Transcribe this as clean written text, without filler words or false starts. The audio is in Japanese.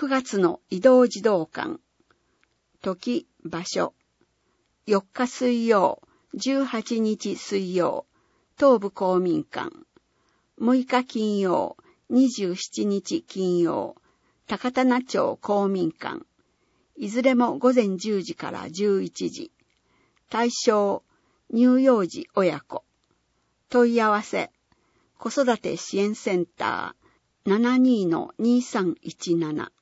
9月の移動児童館。時、場所。4日水曜、18日水曜、東部公民館。6日金曜、27日金曜、高棚町公民館。いずれも午前10時から11時。対象、乳幼児親子。問い合わせ、子育て支援センター 72-2317